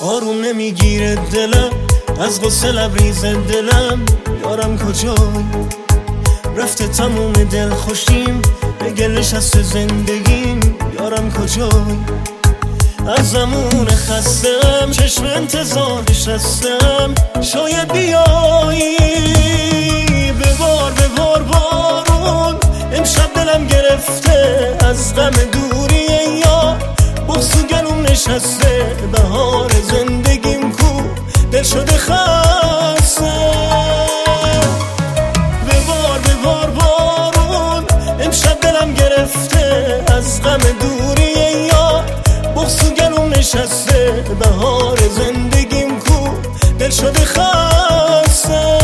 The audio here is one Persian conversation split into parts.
آروم نمیگیره دلم، از غصه لبریز دلم. یارم کجای رفته تموم دل خوشیم، به گل نشسته زندگیم. یارم کجای از زمون خستم، چشم انتظارش هستم. شاید بیایی ببار ببار بارون، امشب دلم گرفته از غم دوری یار. بغض و گلوم نشسته، بهار زندگیم کو دل شده خسته. ببار ببار بارون، امشب دلم گرفته از غم دوری یار. بغض و گلوم نشسته، بهار زندگیم کو دل شده خسته.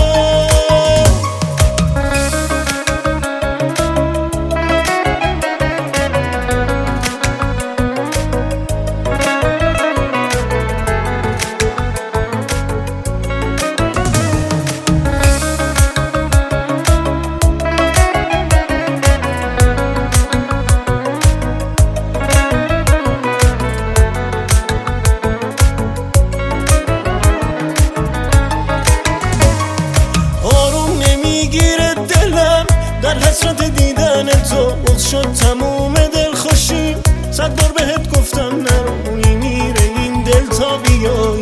در حسرت دیدن تو بغض شد تموم دل خوشی. 100 بار بهت گفتم نرو، میره این دل تا بیایی.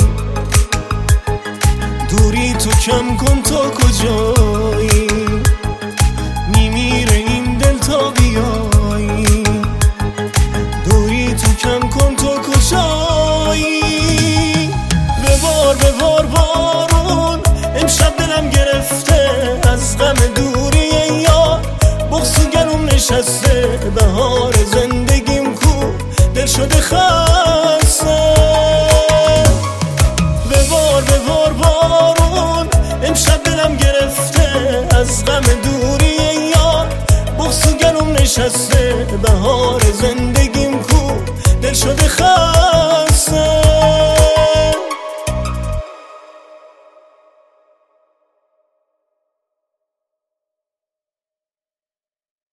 دوری تو کم کن، تو کجایی؟ میمیره این دل تا بیایی. دوری تو کم کن، تو کجایی؟ ببار ببار بارون، امشب دلم گرفته از غم دوری یار. بغض و گلوم نشسته، بهار زندگیم کو دل شده خسته. ببار ببار بارون، امشب دلم گرفته از غم دوری یار. بغض و گلوم نشسته، بهار زندگیم